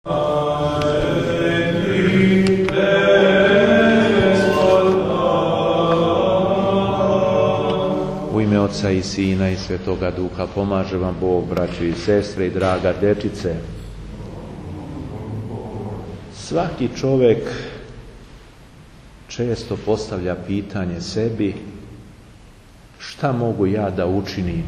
U ime Oca i Sina i Svetoga Duha pomaže vam Bog, braćo i sestre i draga dečice. Svaki čovjek često postavlja pitanje sebi: šta mogu ja da učinim?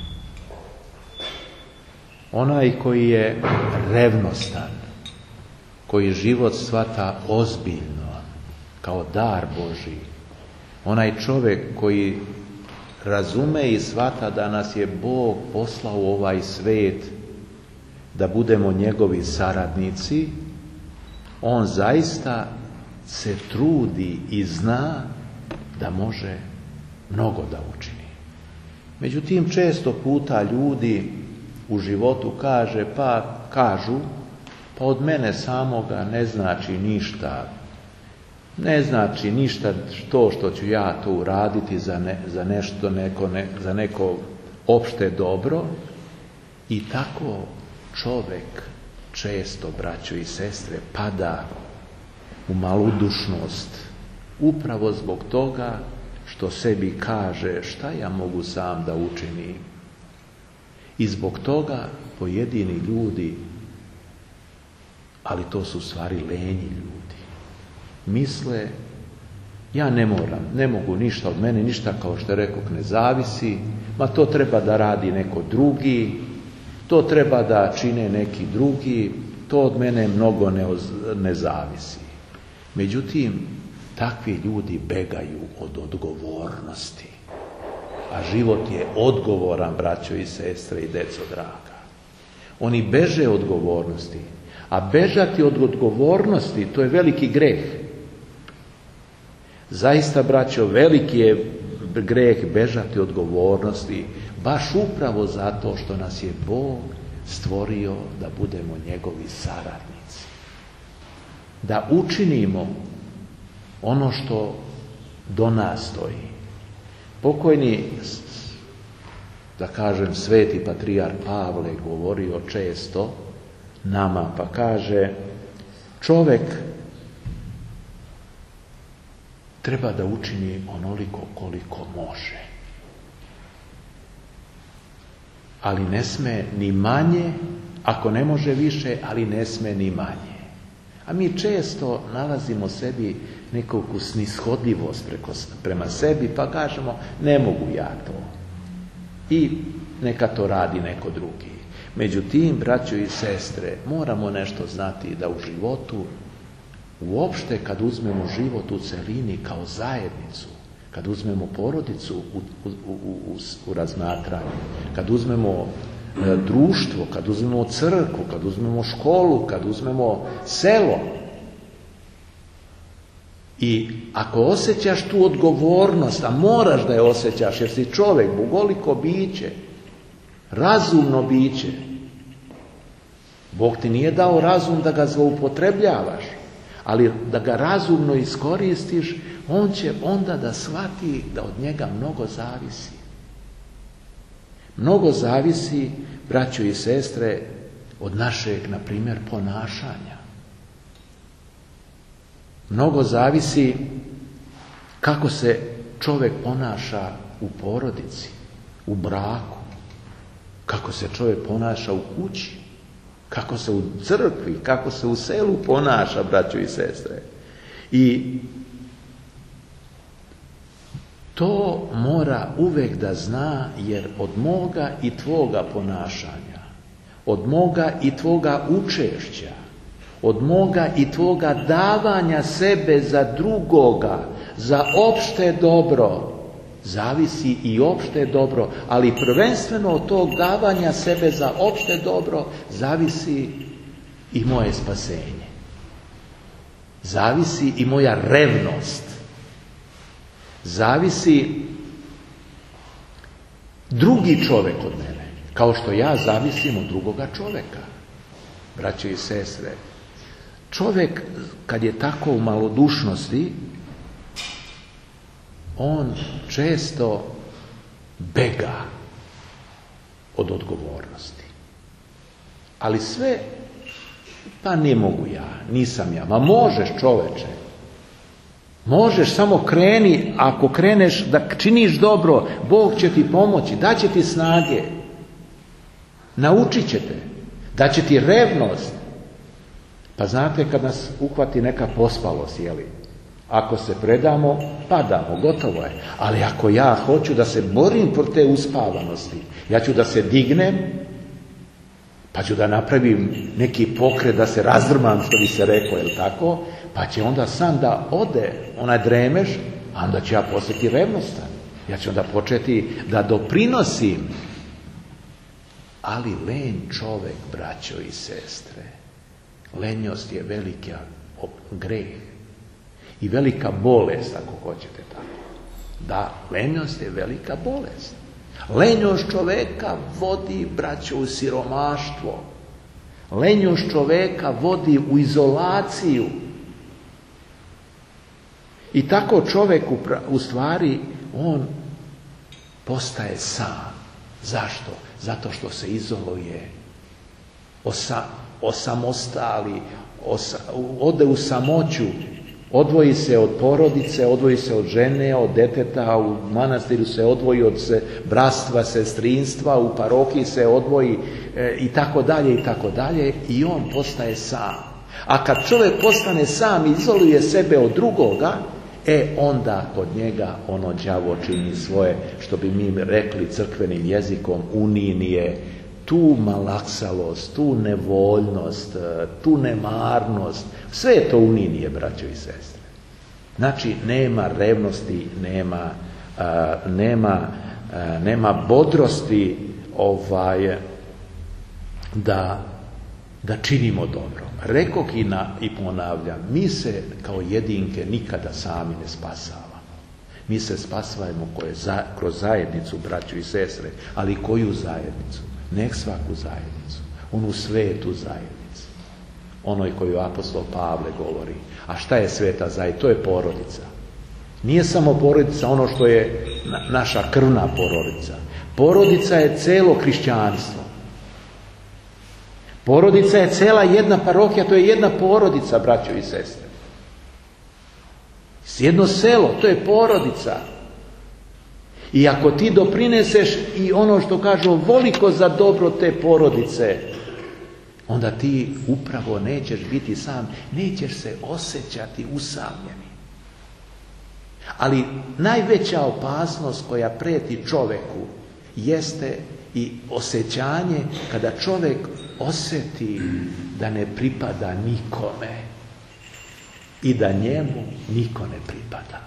Onaj koji je revnostan, koji život shvata ozbiljno, kao dar Božji, onaj čovjek koji razume i shvata da nas je Bog poslao u ovaj svijet da budemo njegovi saradnici, on zaista se trudi i zna da može mnogo da učini. Međutim, često puta ljudi u životu kažu, pa od mene samoga ne znači ništa. Ne znači ništa to što ću ja to uraditi za neko opšte dobro. I tako čovjek često, braćo i sestre, pada u malodušnost, upravo zbog toga što sebi kaže šta ja mogu sam da učinim. I zbog toga pojedini ljudi, ali to su u stvari lenji ljudi, misle: ja ne mogu ništa, od mene ništa, kao što rekoh, ne zavisi, ma to treba da radi neko drugi, to treba da čine neki drugi, to od mene mnogo ne zavisi. Međutim, takvi ljudi begaju od odgovornosti. A život je odgovoran, braćo i sestre i deco draga. Oni beže od odgovornosti. A bežati od odgovornosti, to je veliki greh. Zaista, braćo, veliki je greh bežati od odgovornosti, baš upravo zato što nas je Bog stvorio da budemo njegovi saradnici. Da učinimo ono što do nas stoji. Pokojni, da kažem, sveti patrijarh Pavle govorio često nama, pa kaže: čovjek treba da učini onoliko koliko može, ali ne sme ni manje, ako ne može više, ali ne sme ni manje. A mi često nalazimo sebi nekakvu snishodljivost prema sebi, pa kažemo: ne mogu ja to, i neka to radi neko drugi. Međutim, braćo i sestre, moramo nešto znati, da u životu, uopšte kad uzmemo život u celini kao zajednicu, kad uzmemo porodicu u razmatranje, kad uzmemo društvo, kad uzmemo crkvu, kad uzmemo školu, kad uzmemo selo, i ako osjećaš tu odgovornost, a moraš da je osjećaš jer si čovjek, bogoliko biće, razumno biće, Bog ti nije dao razum da ga zloupotrebljavaš, ali da ga razumno iskoristiš, on će onda da shvati da od njega mnogo zavisi. Mnogo zavisi, braćo i sestre, od našeg, na primjer, ponašanja. Mnogo zavisi kako se čovjek ponaša u porodici, u braku, kako se čovjek ponaša u kući, kako se u crkvi, kako se u selu ponaša, braćo i sestre. I to mora uvijek da zna, jer od moga i tvoga ponašanja, od moga i tvoga učešća, od moga i tvoga davanja sebe za drugoga, za opšte dobro, zavisi i opšte dobro, ali prvenstveno od tog davanja sebe za opšte dobro zavisi i moje spasenje. Zavisi i moja revnost. Zavisi drugi čovjek od mene, kao što ja zavisim od drugoga čovjeka. Braćo i sestre, čovjek kad je tako u malodušnosti, on često bega od odgovornosti. Ali sve Pa ne mogu ja, nisam ja. Ma možeš, čoveče. Možeš, samo kreni. Ako kreneš da činiš dobro, Bog će ti pomoći, daće ti snage. Naučit će te. Daće ti revnost. Pa znate, kad nas uhvati neka pospalost, jeli? Ako se predamo, padamo, gotovo je. Ali ako ja hoću da se borim protiv te uspavanosti, ja ću da se dignem, pa ću da napravim neki pokret, da se razdrmam, što bi se rekao, jel tako? Pa će onda sam da ode onaj dremež, a onda ću ja postati revnostan. Ja ću onda početi da doprinosim. Ali lenj čovek, braćo i sestre, lenjost je veliki greh i velika bolest, ako hoćete tako. Da, lenjost je velika bolest. Lenjost čoveka vodi, braćo, u siromaštvo. Lenjost čoveka vodi u izolaciju. I tako čovjek u stvari, on postaje sam. Zašto? Zato što se izoluje, osamostali, ode u samoću, odvoji se od porodice, odvoji se od žene, od deteta, u manastiru se odvoji od bratstva, sestrinstva, u parohiji se odvoji i tako dalje, i on postaje sam. A kad čovjek postane sam i izoluje sebe od drugoga, onda kod njega ono đavo čini svoje, što bi mi rekli crkvenim jezikom, uninije, tu malaksalost, tu nevoljnost, tu nemarnost, sve je to uninije, braćo i sestre. Znači, nema revnosti, nema bodrosti da činimo dobro. Rekoh i ponavljam, mi se kao jedinke nikada sami ne spasavamo. Mi se spasavamo kroz zajednicu, braćo i sestre, ali koju zajednicu? Nek svaku zajednicu, onu svetu zajednicu, onoj koju apostol Pavle govori. A šta je sveta zajednica? To je porodica. Nije samo porodica ono što je naša krvna porodica. Porodica je celo hrišćanstvo. Porodica je cela jedna parohija, to je jedna porodica, braćo i sestre. Jedno selo, to je porodica. I ako ti doprineseš i ono što kažu voliko za dobro te porodice, onda ti upravo nećeš biti sam, nećeš se osjećati usamljeni. Ali najveća opasnost koja preti čoveku jeste i osjećanje kada čovjek osjeti da ne pripada nikome i da njemu niko ne pripada.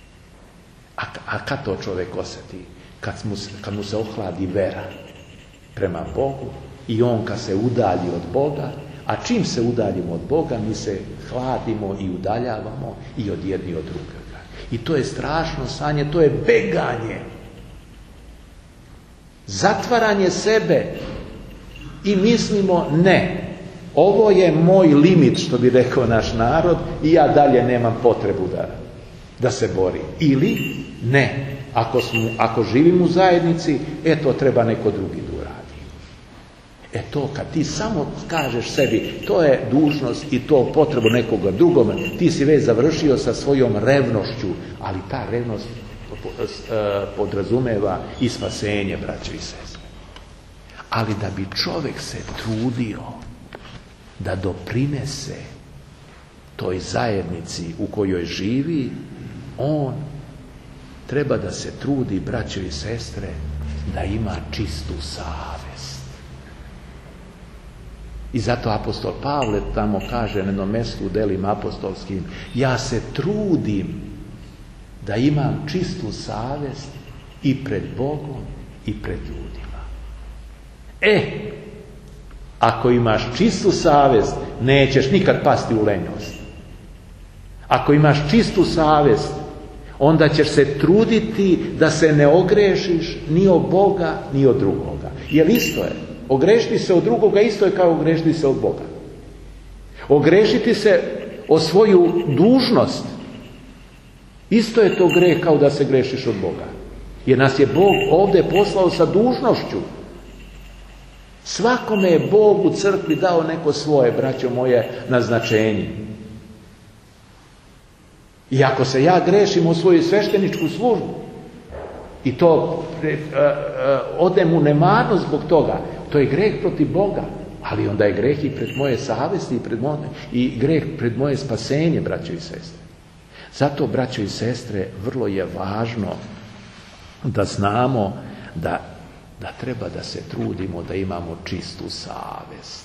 A kad to čovjek osjeti? Kad mu se ohladi vera prema Bogu i on kad se udalji od Boga, a čim se udaljimo od Boga, mi se hladimo i udaljavamo i od jedni od drugoga. I to je strašno stanje, to je beganje. Zatvaranje sebe i mislimo ne, ovo je moj limit, što bi rekao naš narod, i ja dalje nemam potrebu da se borim. Ili ne, ako živim u zajednici, to treba neko drugi da uradi. To kad ti samo kažeš sebi, to je dužnost i to potrebu nekoga drugome, ti si već završio sa svojom revnošću, ali ta revnost podrazumeva i spasenje, braćo i sestre. Ali da bi čovjek se trudio da doprinese toj zajednici u kojoj živi, on treba da se trudi, braćo i sestre, da ima čistu savest. I zato apostol Pavle tamo kaže na jednom mjestu u delima apostolskim, ja se trudim da imam čistu savest i pred Bogom i pred ljudima. Ako imaš čistu savest, nećeš nikad pasti u lenjost. Ako imaš čistu savest, onda ćeš se truditi da se ne ogrešiš ni od Boga, ni od drugoga. Jer isto je. Ogrešiti se od drugoga isto je kao ogrešiti se od Boga. Ogrešiti se o svoju dužnost isto je to greh kao da se grešiš od Boga. Jer nas je Bog ovdje poslao sa dužnošću. Svakome je Bog u crkvi dao neko svoje, braćo moje, naznačenje. I ako se ja grešim u svoju svešteničku službu i to odem u nemarnost zbog toga, to je greh protiv Boga, ali onda je greh i pred moje savesti i greh pred moje spasenje, braćo i sestre. Zato, braćo i sestre, vrlo je važno da znamo da treba da se trudimo da imamo čistu savest.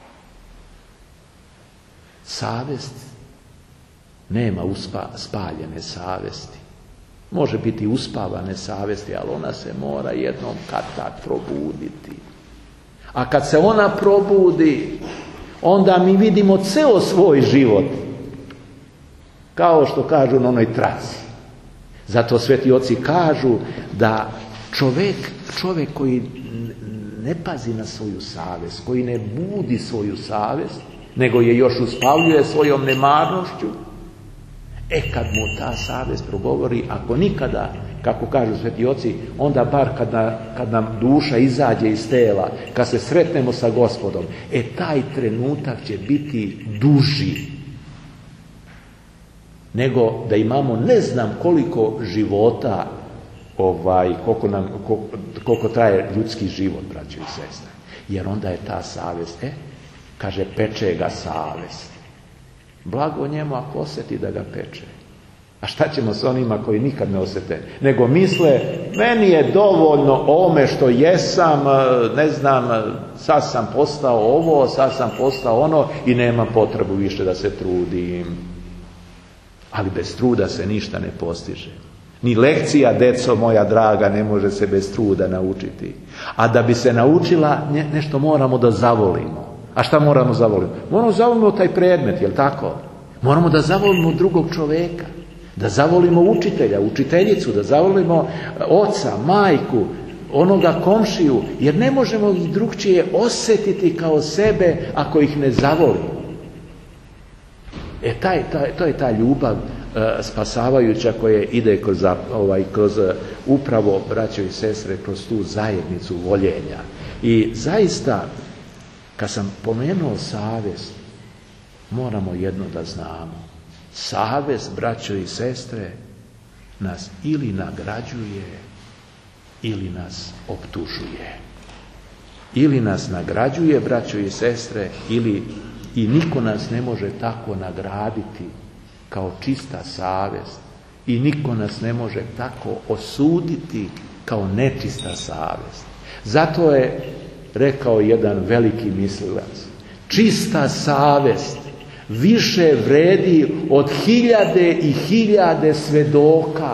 Savest nema spaljene savesti. Može biti uspavane savesti, ali ona se mora jednom kad probuditi. A kad se ona probudi, onda mi vidimo ceo svoj život, kao što kažu na onoj traci. Zato sveti oci kažu da čovjek koji ne pazi na svoju savest, koji ne budi svoju savest, nego je još uspavljuje svojom nemarnošću, kad mu ta savest progovori, ako nikada, kako kažu sveti oci, onda bar kad nam duša izađe iz tela, kad se sretnemo sa Gospodom, taj trenutak će biti duži nego da imamo ne znam koliko života, koliko traje ljudski život, braćo i sestre. Jer onda je ta savest, kaže, peče ga savest. Blago njemu ako osjeti da ga peče. A šta ćemo s onima koji nikad ne osjete? Nego misle, meni je dovoljno ovome što jesam, ne znam, sad sam postao ovo, sad sam postao ono i nemam potrebu više da se trudim. Ali bez truda se ništa ne postiže. Ni lekcija, deco moja draga, ne može se bez truda naučiti. A da bi se naučila, nešto moramo da zavolimo. A šta moramo zavoliti? Moramo zavolimo taj predmet, jel tako? Moramo da zavolimo drugog čoveka, da zavolimo učitelja, učiteljicu, da zavolimo oca, majku, onoga komšiju, jer ne možemo ih drugčije osjetiti kao sebe ako ih ne zavolimo. To je ta ljubav spasavajuća koja ide kroz upravo, braćo i sestre, kroz tu zajednicu voljenja. I zaista, kad sam pomenuo savest, moramo jedno da znamo. Savest, braćo i sestre, nas ili nagrađuje, ili nas optužuje. Ili nas nagrađuje, braćo i sestre, i niko nas ne može tako nagraditi kao čista savest. I niko nas ne može tako osuditi kao nečista savest. Zato je rekao jedan veliki mislilac, čista savest više vredi od 1000 i 1000 svedoka.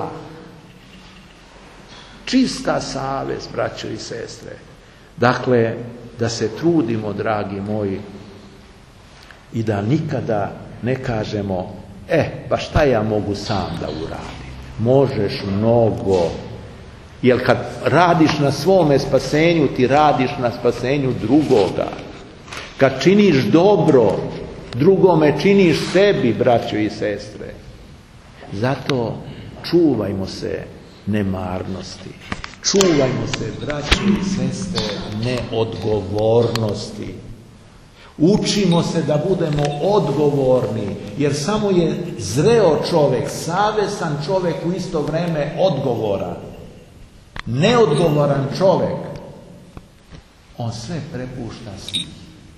Čista savest, braćo i sestre. Dakle, da se trudimo, dragi moji, i da nikada ne kažemo, pa šta ja mogu sam da uradim? Možeš mnogo. Jer kad radiš na svome spasenju, ti radiš na spasenju drugoga. Kad činiš dobro, drugome činiš sebi, braćo i sestre. Zato čuvajmo se nemarnosti. Čuvajmo se, braćo i sestre, neodgovornosti. Učimo se da budemo odgovorni, jer samo je zreo čovjek, savestan čovjek u isto vrijeme odgovoran. Neodgovoran čovjek, on sve prepušta svih.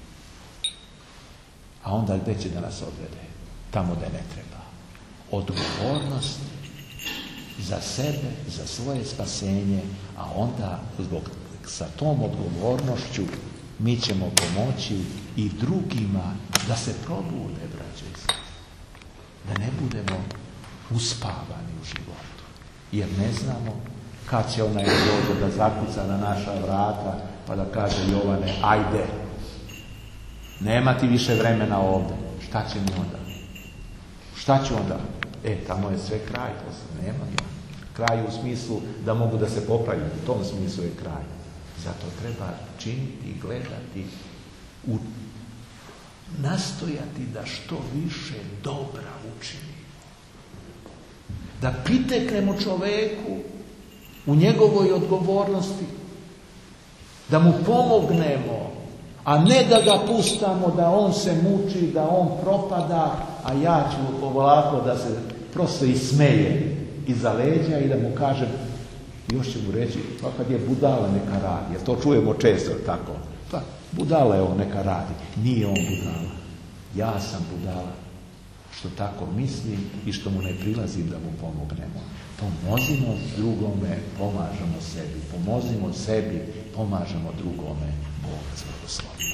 A onda gdje će da nas odvede? Tamo da ne treba. Odgovornost za sebe, za svoje spasenje, a onda sa tom odgovornošću mi ćemo pomoći i drugima da se probude, braćo i sestre. Da ne budemo uspavani u životu. Jer ne znamo kad će onaj dođe da zakuca na naša vrata pa da kaže, Jovane, ajde. Nema ti više vremena ovdje. Šta će mi onda? Šta će onda? Tamo je sve kraj. Nema ja. Kraj u smislu da mogu da se popravim. U tom smislu je kraj. Zato treba činiti, gledati, nastojati da što više dobra učinimo. Da priteknemo čoveku u njegovoj odgovornosti. Da mu pomognemo, a ne da ga pustamo da on se muči, da on propada, a ja ću ovako da se prosto ismeje iza leđa i da mu kažem, još ću mu reći, pa kad je budala neka radi, jer to čujemo često tako, pa budala je on neka radi, nije on budala, ja sam budala, što tako mislim i što mu ne prilazim da mu pomognemo. Pomozimo drugome, pomažemo sebi, pomozimo sebi, pomažemo drugome, Bog vas blagoslovi.